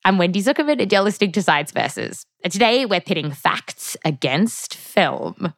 I'm Wendy Zuckerman, and you're listening to Science Versus. And today we're pitting facts against film.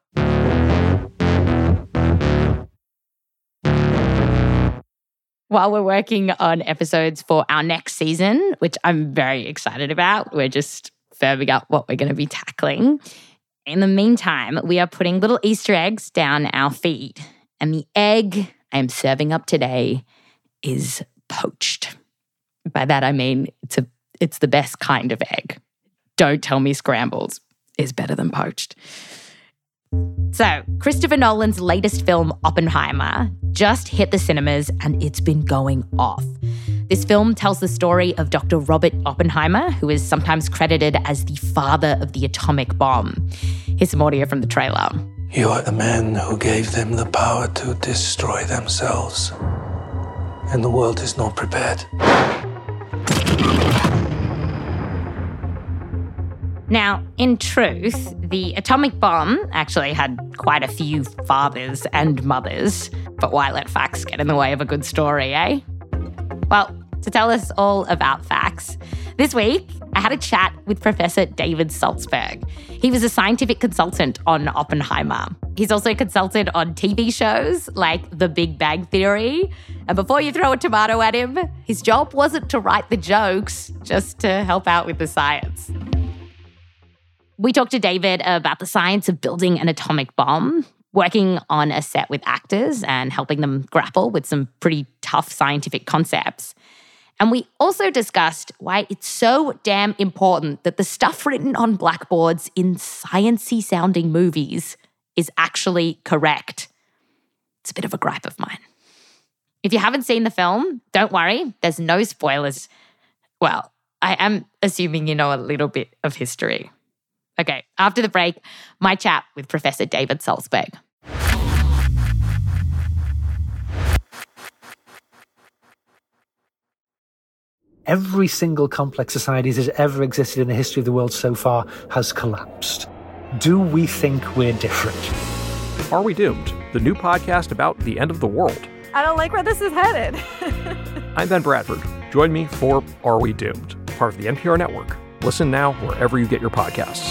While we're working on episodes for our next season, which I'm very excited about, we're just firming up what we're going to be tackling. In the meantime, we are putting little Easter eggs down our feed. And the egg I am serving up today is poached. By that I mean it's the best kind of egg. Don't tell me scrambled is better than poached. So, Christopher Nolan's latest film, Oppenheimer, just hit the cinemas and it's been going off. This film tells the story of Dr. Robert Oppenheimer, who is sometimes credited as the father of the atomic bomb. Here's some audio from the trailer. You are the man who gave them the power to destroy themselves. And the world is not prepared. Now, in truth, the atomic bomb actually had quite a few fathers and mothers. But why let facts get in the way of a good story, eh? Well, to tell us all about facts, this week I had a chat with Professor David Saltzberg. He was a scientific consultant on Oppenheimer. He's also consulted on TV shows like The Big Bang Theory. And before you throw a tomato at him, his job wasn't to write the jokes, just to help out with the science. We talked to David about the science of building an atomic bomb, working on a set with actors and helping them grapple with some pretty tough scientific concepts. And we also discussed why it's so damn important that the stuff written on blackboards in sciencey sounding movies is actually correct. It's a bit of a gripe of mine. If you haven't seen the film, don't worry, there's no spoilers. Well, I am assuming you know a little bit of history. Okay, after the break, my chat with Professor David Saltzberg. Every single complex society that has ever existed in the history of the world so far has collapsed. Do we think we're different? Are We Doomed? The new podcast about the end of the world. I don't like where this is headed. I'm Ben Bradford. Join me for Are We Doomed? Part of the NPR network. Listen now wherever you get your podcasts.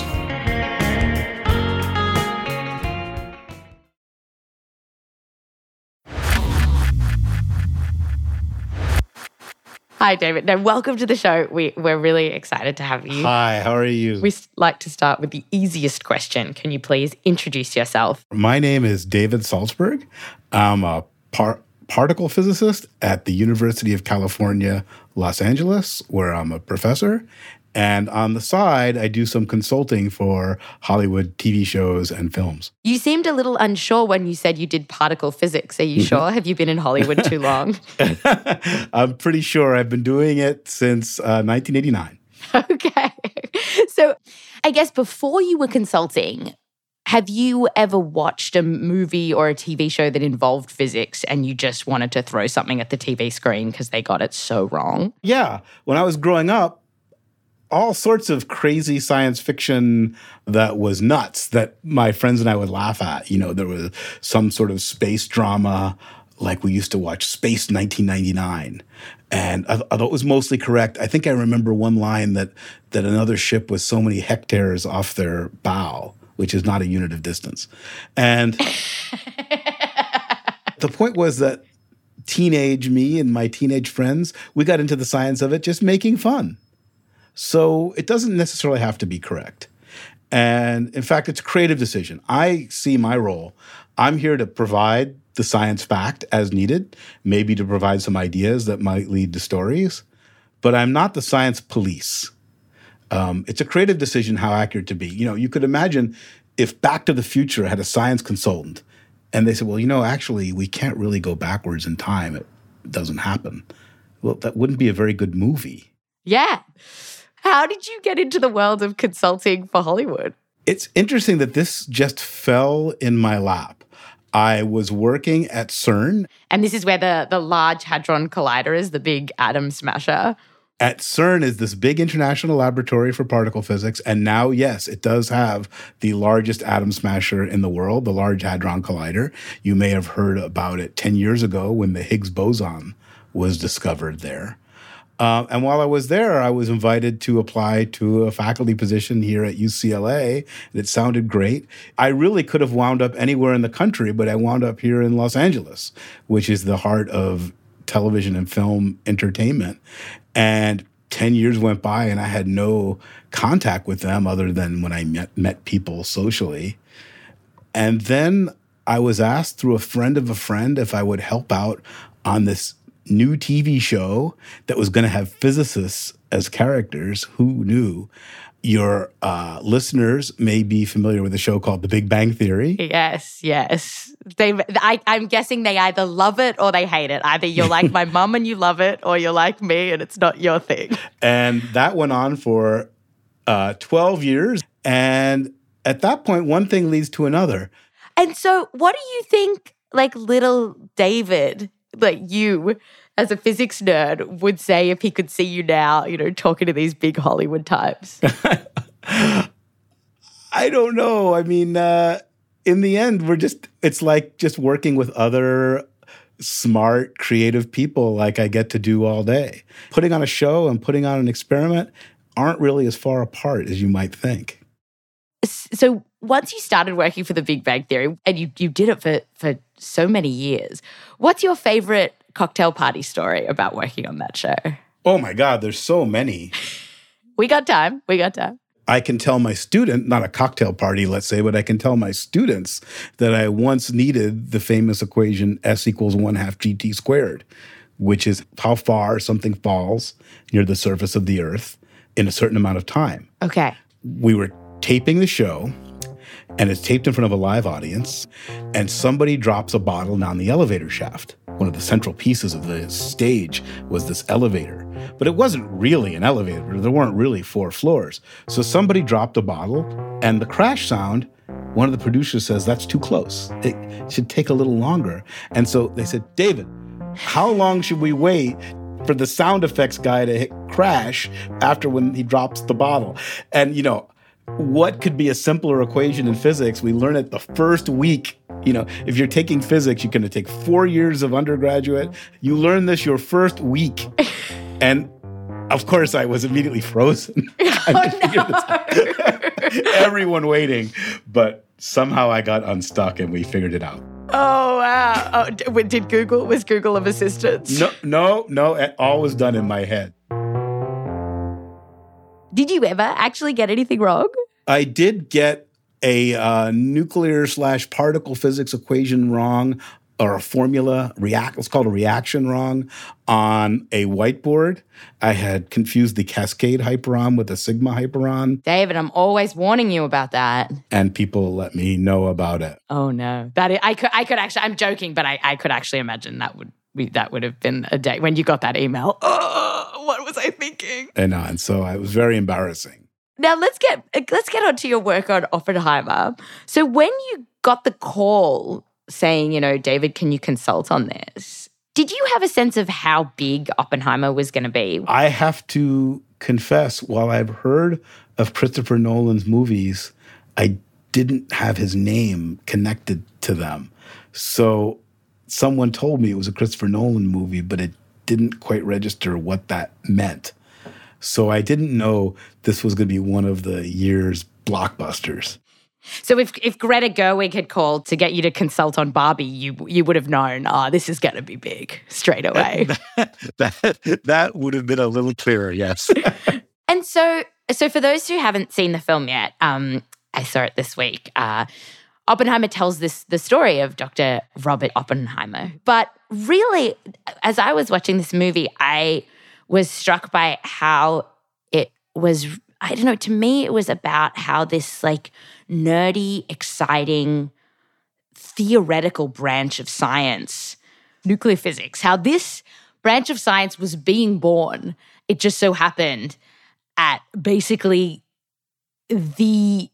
Hi, David. Now, welcome to the show. We're really excited to have you. Hi, how are you? We like to start with the easiest question. Can you please introduce yourself? My name is David Saltzberg. I'm a particle physicist at the University of California, Los Angeles, where I'm a professor. And on the side, I do some consulting for Hollywood TV shows and films. You seemed a little unsure when you said you did particle physics. Are you sure? Have you been in Hollywood too long? I'm pretty sure I've been doing it since 1989. Okay. So I guess before you were consulting, have you ever watched a movie or a TV show that involved physics and you just wanted to throw something at the TV screen because they got it so wrong? Yeah. When I was growing up, all sorts of crazy science fiction that was nuts that my friends and I would laugh at. You know, there was some sort of space drama, like we used to watch Space 1999. And although it was mostly correct, I think I remember one line that another ship was so many hectares off their bow, which is not a unit of distance. And the point was that teenage me and my teenage friends, we got into the science of it just making fun. So it doesn't necessarily have to be correct. And in fact, it's a creative decision. I see my role. I'm here to provide the science fact as needed, maybe to provide some ideas that might lead to stories, but I'm not the science police. It's a creative decision how accurate to be. You know, you could imagine if Back to the Future had a science consultant and they said, well, you know, actually, we can't really go backwards in time. It doesn't happen. Well, that wouldn't be a very good movie. Yeah. How did you get into the world of consulting for Hollywood? It's interesting that this just fell in my lap. I was working at CERN. And this is where the Large Hadron Collider is, the big atom smasher. At CERN is this big international laboratory for particle physics. And now, yes, it does have the largest atom smasher in the world, the Large Hadron Collider. You may have heard about it 10 years ago when the Higgs boson was discovered there. And while I was there, I was invited to apply to a faculty position here at UCLA, and it sounded great. I really could have wound up anywhere in the country, but I wound up here in Los Angeles, which is the heart of television and film entertainment. And 10 years went by, and I had no contact with them other than when I met people socially. And then I was asked through a friend of a friend if I would help out on this new TV show that was going to have physicists as characters. Who knew? Your listeners may be familiar with a show called The Big Bang Theory. Yes. I'm guessing they either love it or they hate it. Either you're like my mum and you love it, or you're like me and it's not your thing. And that went on for 12 years. And at that point, one thing leads to another. And so what do you think, like, little David, like you as a physics nerd, would say if he could see you now, talking to these big Hollywood types? I don't know. I mean, in the end, it's like just working with other smart, creative people like I get to do all day. Putting on a show and putting on an experiment aren't really as far apart as you might think. So once you started working for The Big Bang Theory, and you did it for so many years, what's your favorite cocktail party story about working on that show? Oh my God, there's so many. We got time. I can tell my student, not a cocktail party, let's say, but I can tell my students that I once needed the famous equation S equals 1/2 GT squared, which is how far something falls near the surface of the Earth in a certain amount of time. Okay. We were taping the show, and it's taped in front of a live audience, and somebody drops a bottle down the elevator shaft. One of the central pieces of the stage was this elevator, but it wasn't really an elevator. There weren't really 4 floors. So somebody dropped a bottle, and the crash sound, one of the producers says, that's too close. It should take a little longer. And so they said, David, how long should we wait for the sound effects guy to hit crash after when he drops the bottle? And, what could be a simpler equation in physics? We learn it the first week. If you're taking physics, you're going to take 4 years of undergraduate. You learn this your first week. And of course, I was immediately frozen. Everyone waiting. But somehow I got unstuck and we figured it out. Oh, wow. Was Google of assistance? No. It all was done in my head. Did you ever actually get anything wrong? I did get a nuclear/particle physics equation wrong, or a formula, it's called a reaction wrong, on a whiteboard. I had confused the cascade hyperon with the sigma hyperon. David, I'm always warning you about that. And people let me know about it. Oh, no. I could actually, I'm joking, but I could actually imagine that would have been a day when you got that email. Oh, what was I thinking? And so it was very embarrassing. Now let's get on to your work on Oppenheimer. So when you got the call saying, David, can you consult on this? Did you have a sense of how big Oppenheimer was going to be? I have to confess, while I've heard of Christopher Nolan's movies, I didn't have his name connected to them. So someone told me it was a Christopher Nolan movie, but it didn't quite register what that meant. So I didn't know this was going to be one of the year's blockbusters. So if Greta Gerwig had called to get you to consult on Barbie, you would have known, this is going to be big straight away. That would have been a little clearer, yes. And so for those who haven't seen the film yet, I saw it this week. Oppenheimer tells the story of Dr. Robert Oppenheimer. But really, as I was watching this movie, I was struck by how it was, I don't know, to me it was about how this nerdy, exciting, theoretical branch of science, nuclear physics, how this branch of science was being born. It just so happened at basically the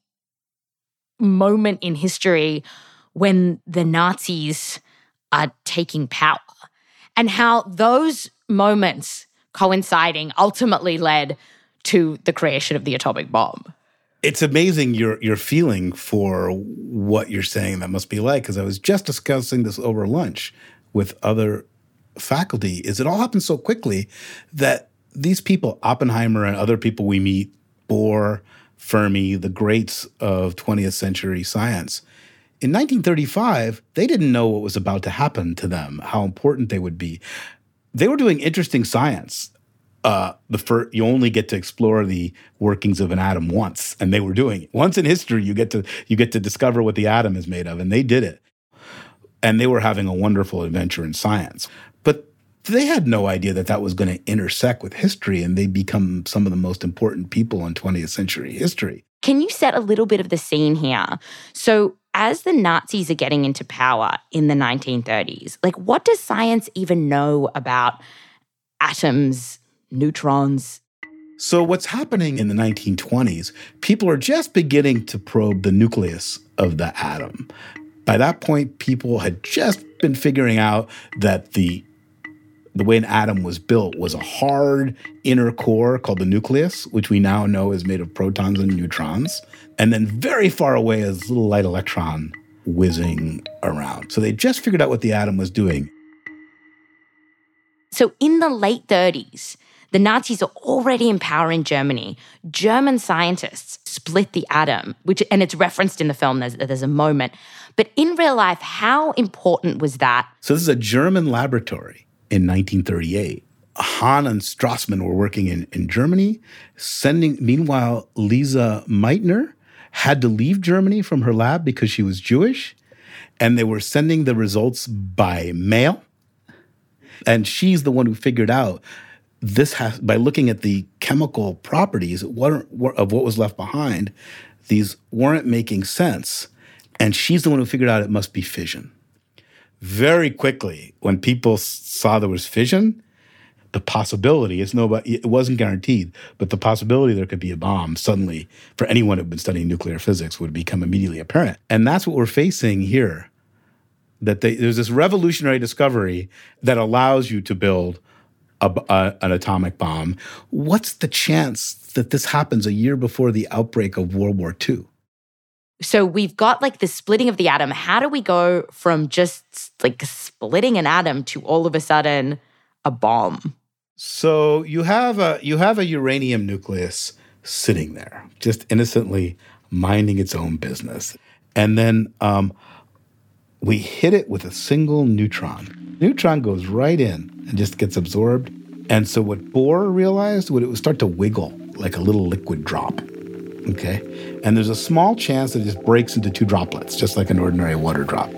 moment in history when the Nazis are taking power, and how those moments coinciding ultimately led to the creation of the atomic bomb. It's amazing your feeling for what you're saying that must be like, because I was just discussing this over lunch with other faculty, is it all happened so quickly that these people, Oppenheimer and other people we meet, Bohr, Fermi, the greats of 20th century science, in 1935, they didn't know what was about to happen to them, how important they would be. They were doing interesting science. You only get to explore the workings of an atom once, and they were doing it. Once in history, you get to discover what the atom is made of, and they did it. And they were having a wonderful adventure in science. But they had no idea that that was going to intersect with history, and they become some of the most important people in 20th century history. Can you set a little bit of the scene here? So as the Nazis are getting into power in the 1930s, like, what does science even know about atoms, neutrons? So what's happening in the 1920s, people are just beginning to probe the nucleus of the atom. By that point, people had just been figuring out that the way an atom was built was a hard inner core called the nucleus, which we now know is made of protons and neutrons. And then very far away is a little light electron whizzing around. So they just figured out what the atom was doing. So in the late 30s, the Nazis are already in power in Germany. German scientists split the atom, and it's referenced in the film, there's a moment. But in real life, how important was that? So this is a German laboratory in 1938. Hahn and Strassmann were working in Germany, meanwhile, Lisa Meitner had to leave Germany from her lab because she was Jewish, and they were sending the results by mail. And she's the one who figured out by looking at the chemical properties of what was left behind, these weren't making sense. And she's the one who figured out it must be fission. Very quickly, when people saw there was fission, the possibility, it wasn't guaranteed, but the possibility there could be a bomb suddenly for anyone who'd been studying nuclear physics would become immediately apparent. And that's what we're facing here, that there's this revolutionary discovery that allows you to build an atomic bomb. What's the chance that this happens a year before the outbreak of World War II? So we've got like the splitting of the atom. How do we go from just like splitting an atom to all of a sudden a bomb? So you have a uranium nucleus sitting there, just innocently minding its own business. And then we hit it with a single neutron. Neutron goes right in and just gets absorbed. And so what Bohr realized, it would start to wiggle like a little liquid drop. Okay? And there's a small chance that it just breaks into two droplets, just like an ordinary water drop.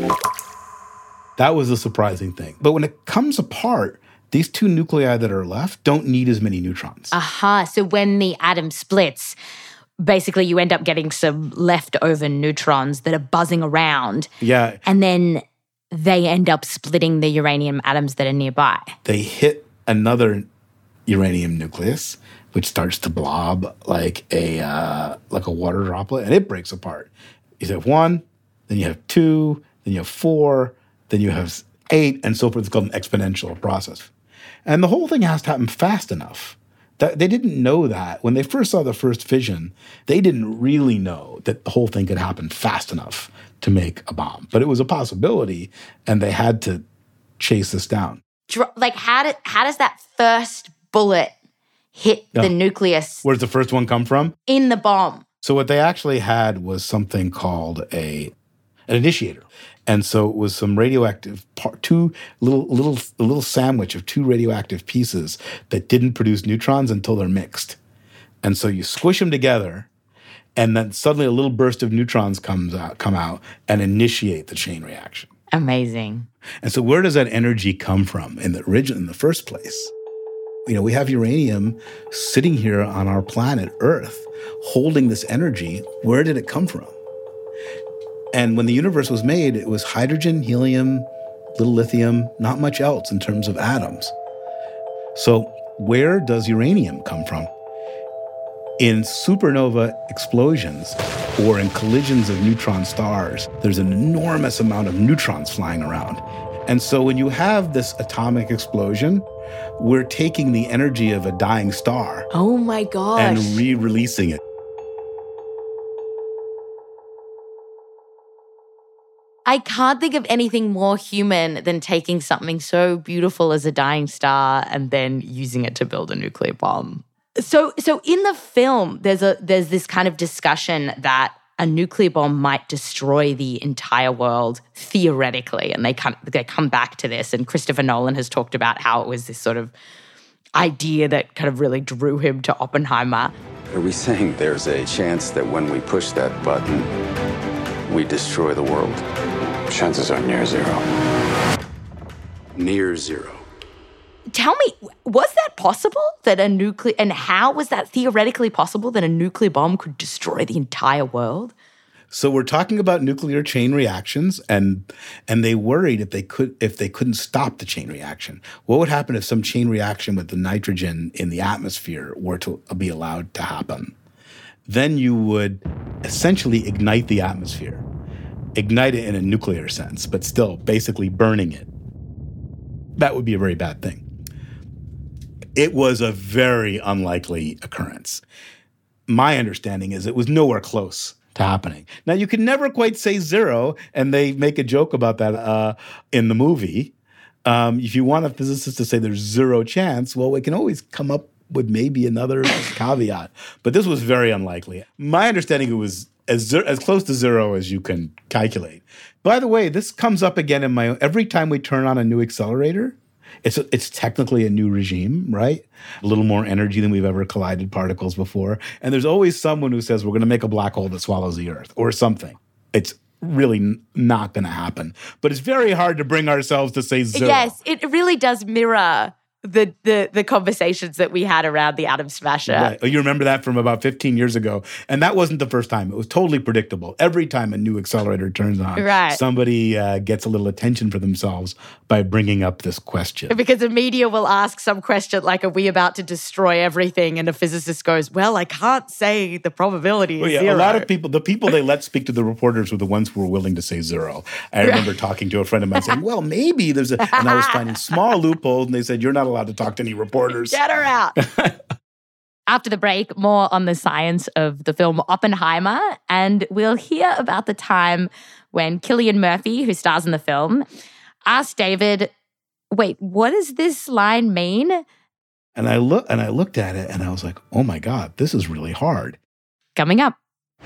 That was the surprising thing. But when it comes apart, these two nuclei that are left don't need as many neutrons. Aha. So when the atom splits, basically you end up getting some leftover neutrons that are buzzing around. Yeah. And then they end up splitting the uranium atoms that are nearby. They hit another uranium nucleus, which starts to blob like a water droplet, and it breaks apart. You have one, then you have two, then you have four, then you have 8, and so forth. It's called an exponential process. And the whole thing has to happen fast enough. They didn't know that. When they first saw the first fission, they didn't really know that the whole thing could happen fast enough to make a bomb. But it was a possibility, and they had to chase this down. Like, how does that first bullet hit the nucleus? Where does the first one come from? In the bomb. So what they actually had was something called an initiator. And so it was some radioactive a little sandwich of two radioactive pieces that didn't produce neutrons until they're mixed. And so you squish them together, and then suddenly a little burst of neutrons come out and initiate the chain reaction. Amazing. And so where does that energy come from in the first place? We have uranium sitting here on our planet Earth, holding this energy. Where did it come from? And when the universe was made, it was hydrogen, helium, little lithium, not much else in terms of atoms. So where does uranium come from? In supernova explosions or in collisions of neutron stars, there's an enormous amount of neutrons flying around. And so when you have this atomic explosion, we're taking the energy of a dying star. Oh my gosh. And re-releasing it. I can't think of anything more human than taking something so beautiful as a dying star and then using it to build a nuclear bomb. So in the film, there's this kind of discussion that a nuclear bomb might destroy the entire world theoretically, and they come back to this. And Christopher Nolan has talked about how it was this sort of idea that kind of really drew him to Oppenheimer. Are we saying there's a chance that when we push that button, we destroy the world? Chances are near zero. Near zero. Tell me, was that possible that and how was that theoretically possible that a nuclear bomb could destroy the entire world? So we're talking about nuclear chain reactions, and they worried if they couldn't stop the chain reaction. What would happen if some chain reaction with the nitrogen in the atmosphere were to be allowed to happen? Then you would essentially ignite the atmosphere. Ignite it in a nuclear sense, but still basically burning it. That would be a very bad thing. It was a very unlikely occurrence. My understanding is it was nowhere close to happening. Now, you can never quite say zero, and they make a joke about that in the movie. If you want a physicist to say there's zero chance, well, we can always come up with maybe another caveat. But this was very unlikely. My understanding, it was as close to zero as you can calculate. By the way, this comes up again in every time we turn on a new accelerator. It's technically a new regime, right? A little more energy than we've ever collided particles before. And there's always someone who says we're going to make a black hole that swallows the Earth or something. It's really not going to happen. But it's very hard to bring ourselves to say zero. Yes, it really does mirror the conversations that we had around the atom smasher. Right. You remember that from about 15 years ago. And that wasn't the first time. It was totally predictable. Every time a new accelerator turns on, somebody gets a little attention for themselves by bringing up this question. Because the media will ask some question like, are we about to destroy everything? And a physicist goes, well, I can't say the probability is zero. A lot of people, the people they let speak to the reporters were the ones who were willing to say zero. I remember talking to a friend of mine saying, well, maybe there's and I was finding small loopholes, and they said, you're not allowed to talk to any reporters. Get her out. After the break, more on the science of the film Oppenheimer, and we'll hear about the time when Cillian Murphy, who stars in the film, asked David, wait, what does this line mean? And I looked at it and I was like, oh my God, this is really hard. Coming up.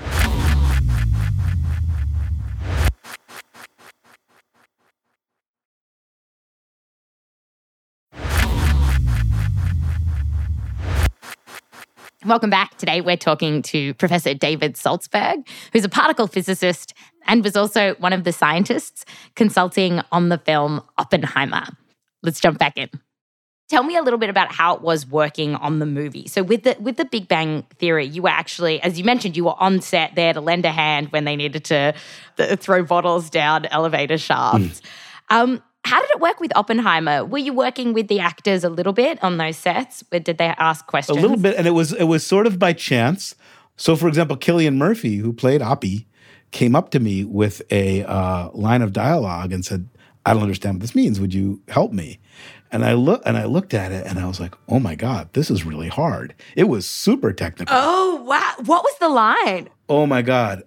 Welcome back. Today we're talking to Professor David Saltzberg, who's a particle physicist and was also one of the scientists consulting on the film Oppenheimer. Let's jump back in. Tell me a little bit about how it was working on the movie. So with the Big Bang Theory, you were actually, as you mentioned, you were on set there to lend a hand when they needed to throw bottles down elevator shafts. How did it work with Oppenheimer? Were you working with the actors a little bit on those sets? Did they ask questions? A little bit, and it was sort of by chance. So, for example, Cillian Murphy, who played Oppie, came up to me with a line of dialogue and said, "I don't understand what this means. Would you help me?" And I looked at it, and I was like, "Oh my God, this is really hard." It was super technical. Oh wow! What was the line? Oh my God.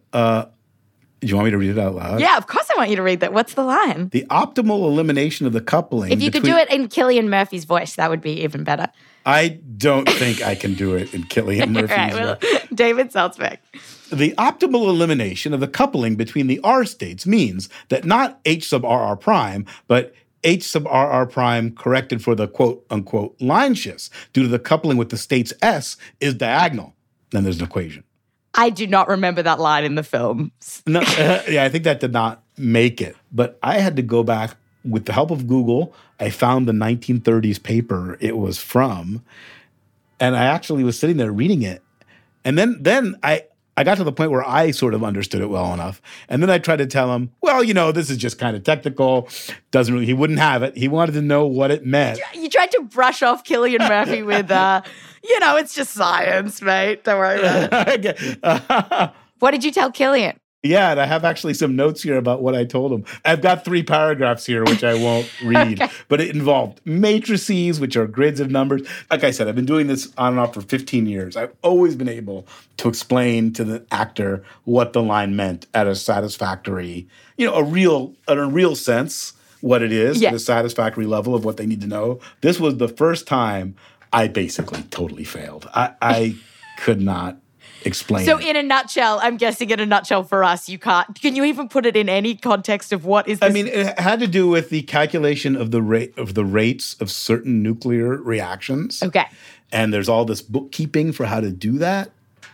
Do you want me to read it out loud? Yeah, of course I want you to read that. What's the line? The optimal elimination of the coupling. If you could do it in Cillian Murphy's voice, that would be even better. I don't think I can do it in Cillian Murphy's voice. David Saltzberg. The optimal elimination of the coupling between the R states means that not H sub RR prime, but H sub RR prime corrected for the quote-unquote line shifts due to the coupling with the states S is diagonal. Then there's an equation. I do not remember that line in the film. No, I think that did not make it. But I had to go back with the help of Google. I found the 1930s paper it was from, and I actually was sitting there reading it. And then I got to the point where I sort of understood it well enough. And then I tried to tell him, well, this is just kind of technical. He wouldn't have it. He wanted to know what it meant. You tried to brush off Cillian Murphy with, it's just science, mate. Don't worry about it. What did you tell Cillian? Yeah, and I have actually some notes here about what I told him. I've got 3 paragraphs here, which I won't read, but it involved matrices, which are grids of numbers. Like I said, I've been doing this on and off for 15 years. I've always been able to explain to the actor what the line meant at a satisfactory, in a real sense, what it is, at a satisfactory level of what they need to know. This was the first time I basically totally failed. I could not explain. So in a nutshell, I'm guessing in a nutshell for us, you can't. Can you even put it in any context of what is this? I mean, it had to do with the calculation of the rates of certain nuclear reactions. Okay. And there's all this bookkeeping for how to do that.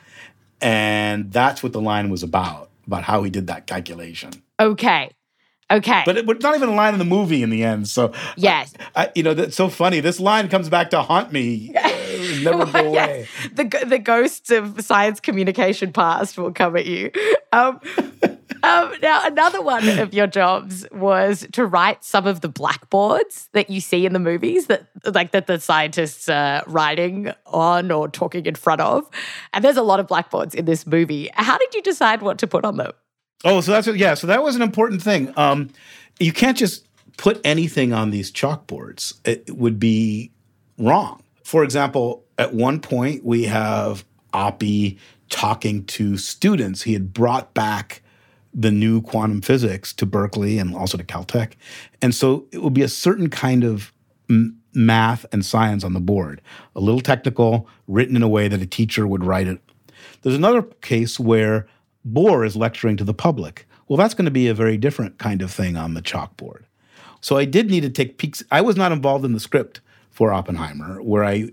And that's what the line was about how he did that calculation. Okay. But it's not even a line in the movie in the end. So, yes. That's so funny. This line comes back to haunt me. Never go away. The ghosts of science communication past will come at you. Now, another one of your jobs was to write some of the blackboards that you see in the movies that the scientists are writing on or talking in front of. And there's a lot of blackboards in this movie. How did you decide what to put on them? Oh, so so that was an important thing. You can't just put anything on these chalkboards. It would be wrong. For example, at one point we have Oppie talking to students. He had brought back the new quantum physics to Berkeley and also to Caltech. And so it would be a certain kind of math and science on the board, a little technical, written in a way that a teacher would write it. There's another case where Bohr is lecturing to the public. Well, that's going to be a very different kind of thing on the chalkboard. So I did need to take peeks. I was not involved in the script for Oppenheimer, where I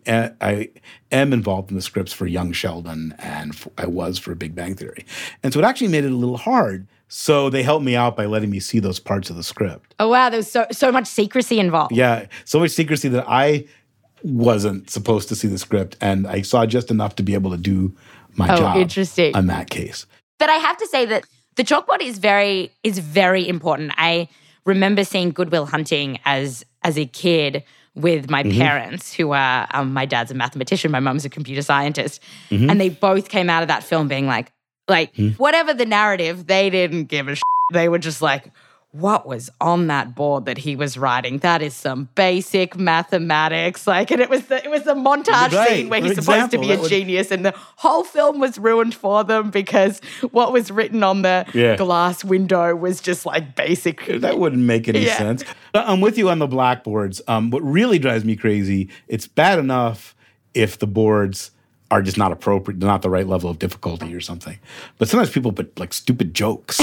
am involved in the scripts for Young Sheldon and I was for Big Bang Theory. And so it actually made it a little hard. So they helped me out by letting me see those parts of the script. Oh, wow. There's so much secrecy involved. Yeah, so much secrecy that I wasn't supposed to see the script. And I saw just enough to be able to do my job on that case. But I have to say that the chalkboard is very important. I remember seeing Good Will Hunting as a kid with my parents, who are my dad's a mathematician, my mum's a computer scientist, and they both came out of that film being like whatever the narrative, they didn't give a shit. They were just like, what was on that board that he was writing? That is some basic mathematics. And it was the montage scene where he's supposed to be a genius, and the whole film was ruined for them because what was written on the glass window was just basic. That wouldn't make any sense. I'm with you on the blackboards. What really drives me crazy, it's bad enough if the boards are just not appropriate, not the right level of difficulty or something. But sometimes people put stupid jokes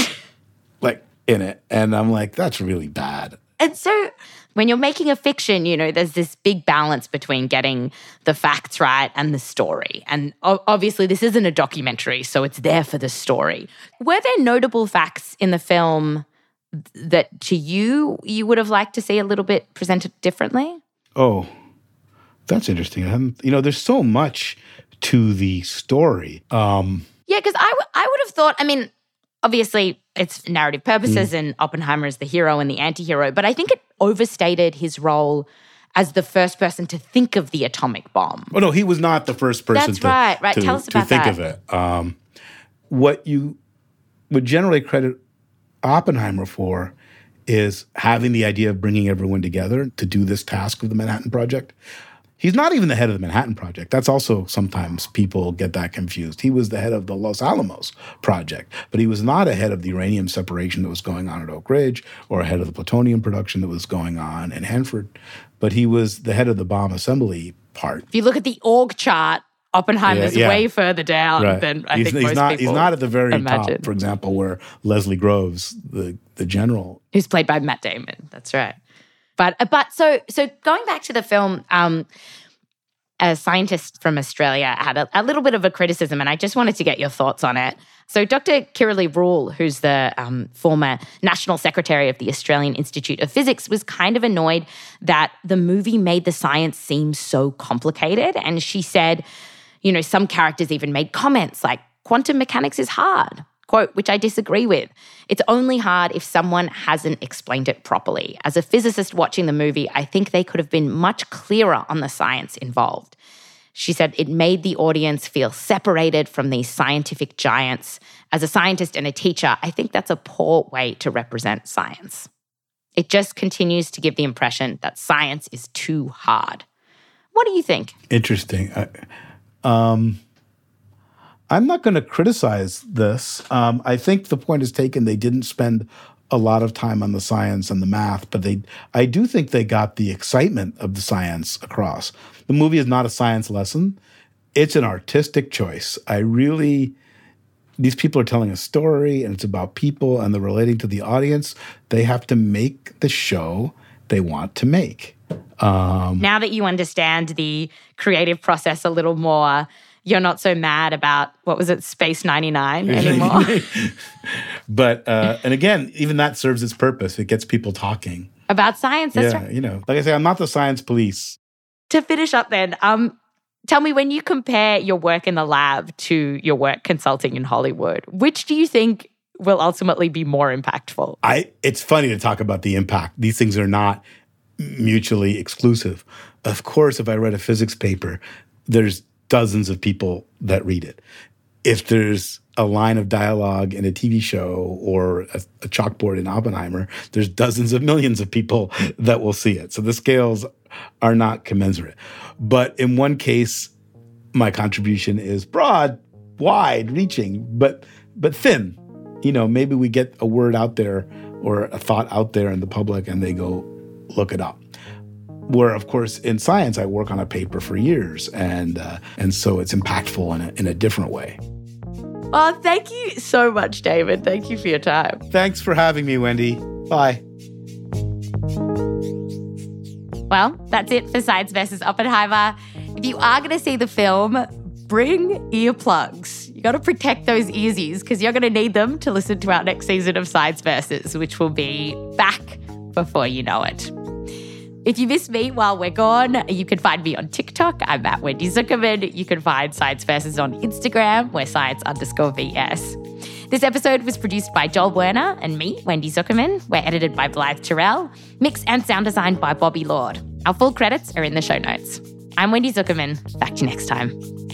in it. And I'm like, that's really bad. And so when you're making a fiction, there's this big balance between getting the facts right and the story. And obviously this isn't a documentary, so it's there for the story. Were there notable facts in the film that to you would have liked to see a little bit presented differently? Oh, that's interesting. There's so much to the story. Yeah, because I would have thought, obviously, it's narrative purposes and Oppenheimer is the hero and the anti-hero, but I think it overstated his role as the first person to think of the atomic bomb. Oh, no, he was not the first person to Tell us about think of it. What you would generally credit Oppenheimer for is having the idea of bringing everyone together to do this task of the Manhattan Project. He's not even the head of the Manhattan Project. That's also sometimes people get that confused. He was the head of the Los Alamos Project, but he was not a head of the uranium separation that was going on at Oak Ridge or a head of the plutonium production that was going on in Hanford, but he was the head of the bomb assembly part. If you look at the org chart, Oppenheimer's way further down than I think most people He's not at the very imagine. top, for example, where Leslie Groves, the general. Who's played by Matt Damon. That's right. But so going back to the film, a scientist from Australia had a little bit of a criticism, and I just wanted to get your thoughts on it. So Dr. Kiralee Rule, who's the former National Secretary of the Australian Institute of Physics, was kind of annoyed that the movie made the science seem so complicated. And she said, some characters even made comments like, quantum mechanics is hard. Quote, which I disagree with. It's only hard if someone hasn't explained it properly. As a physicist watching the movie, I think they could have been much clearer on the science involved. She said it made the audience feel separated from these scientific giants. As a scientist and a teacher, I think that's a poor way to represent science. It just continues to give the impression that science is too hard. What do you think? Interesting. I'm not going to criticize this. I think the point is taken. They didn't spend a lot of time on the science and the math, but I do think they got the excitement of the science across. The movie is not a science lesson. It's an artistic choice. These people are telling a story, and it's about people, and they're relating to the audience. They have to make the show they want to make. Now that you understand the creative process a little more, you're not so mad about, what was it, Space 99 anymore? But, and again, even that serves its purpose. It gets people talking. About science, that's right. You know, like I say, I'm not the science police. To finish up then, tell me, when you compare your work in the lab to your work consulting in Hollywood, which do you think will ultimately be more impactful? It's funny to talk about the impact. These things are not mutually exclusive. Of course, if I read a physics paper, there's dozens of people that read it. If there's a line of dialogue in a TV show or a chalkboard in Oppenheimer, there's dozens of millions of people that will see it. So the scales are not commensurate. But in one case, my contribution is broad, wide, reaching, but thin. You know, maybe we get a word out there or a thought out there in the public and they go look it up. Where, of course, in science, I work on a paper for years, and so it's impactful in a different way. Oh, thank you so much, David. Thank you for your time. Thanks for having me, Wendy. Bye. Well, that's it for Science vs. Oppenheimer. If you are going to see the film, bring earplugs. You got to protect those earsies because you're going to need them to listen to our next season of Science Versus, which will be back before you know it. If you miss me while we're gone, you can find me on TikTok. I'm at Wendy Zuckerman. You can find Science Versus on Instagram. We're science_VS. This episode was produced by Joel Werner and me, Wendy Zuckerman. We're edited by Blythe Terrell. Mix and sound designed by Bobby Lord. Our full credits are in the show notes. I'm Wendy Zuckerman. Back to you next time.